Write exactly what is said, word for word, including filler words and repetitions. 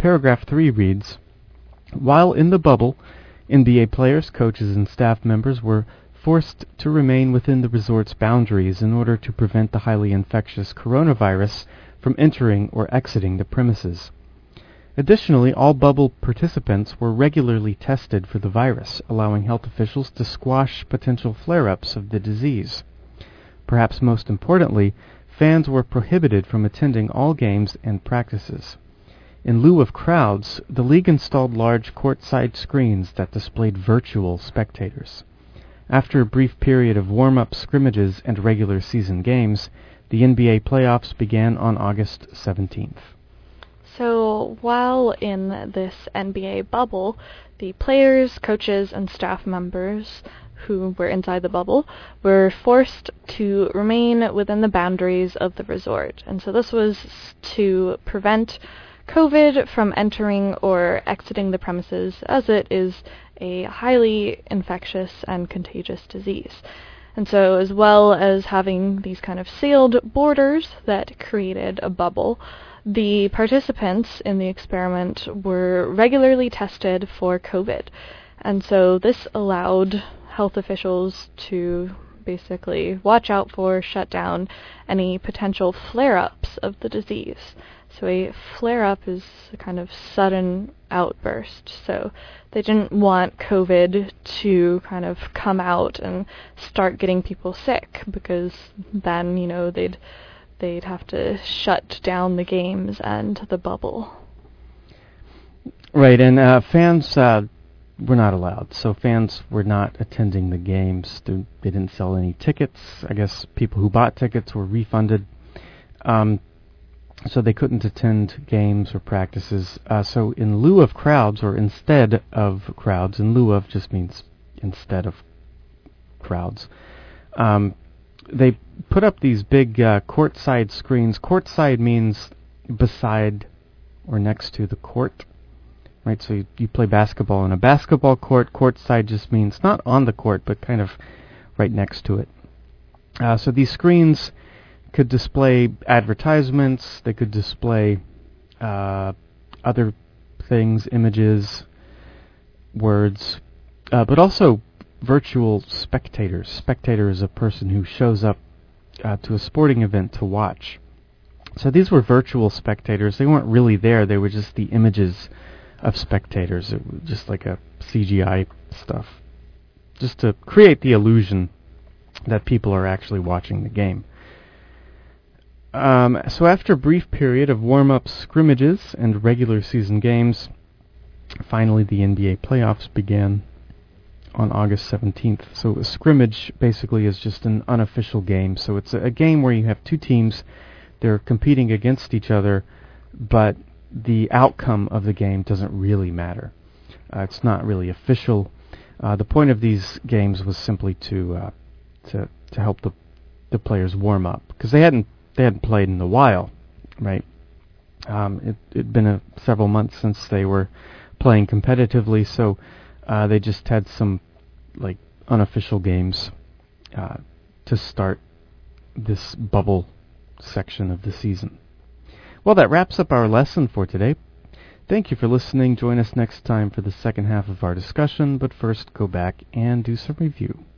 paragraph three reads, while in the bubble, N B A players, coaches, and staff members were forced to remain within the resort's boundaries in order to prevent the highly infectious coronavirus from entering or exiting the premises. Additionally, all bubble participants were regularly tested for the virus, allowing health officials to squash potential flare-ups of the disease. Perhaps most importantly, fans were prohibited from attending all games and practices. In lieu of crowds, the league installed large courtside screens that displayed virtual spectators. After a brief period of warm-up scrimmages and regular season games, the N B A playoffs began on August seventeenth. So, while in this N B A bubble, the players, coaches, and staff members who were inside the bubble were forced to remain within the boundaries of the resort. And so this was to prevent COVID from entering or exiting the premises, as it is a highly infectious and contagious disease. And so, as well as having these kind of sealed borders that created a bubble, the participants in the experiment were regularly tested for COVID. And so this allowed health officials to basically watch out for, shut down any potential flare-ups of the disease. So a flare-up is a kind of sudden outburst. So they didn't want COVID to kind of come out and start getting people sick, because then, you know, they'd they'd have to shut down the games and the bubble. Right, and uh, fans uh, were not allowed. So fans were not attending the games. They, they didn't sell any tickets. I guess people who bought tickets were refunded. Um, so they couldn't attend games or practices. Uh, so in lieu of crowds, or instead of crowds, in lieu of just means instead of crowds, um, they put up these big uh, courtside screens. Courtside means beside or next to the court, right? So you, you play basketball in a basketball court. Courtside just means not on the court, but kind of right next to it. Uh, so these screens could display advertisements. They could display uh, other things, images, words, uh, but also virtual spectators. Spectator is a person who shows up uh, to a sporting event to watch. So these were virtual spectators. They weren't really there. They were just the images of spectators. It was just like a C G I stuff, just to create the illusion that people are actually watching the game. Um, so after a brief period of warm-up scrimmages and regular season games, finally the N B A playoffs began on August seventeenth. So a scrimmage basically is just an unofficial game. So it's a, a game where you have two teams. They're competing against each other, but the outcome of the game doesn't really matter. Uh, it's not really official. Uh, the point of these games was simply to uh, to to help the the players warm up, because they hadn't they hadn't played in a while, right? Um, it it'd been a, several months since they were playing competitively, so uh, they just had some like unofficial games uh, to start this bubble section of the season. Well, that wraps up our lesson for today. Thank you for listening. Join us next time for the second half of our discussion, but first go back and do some review.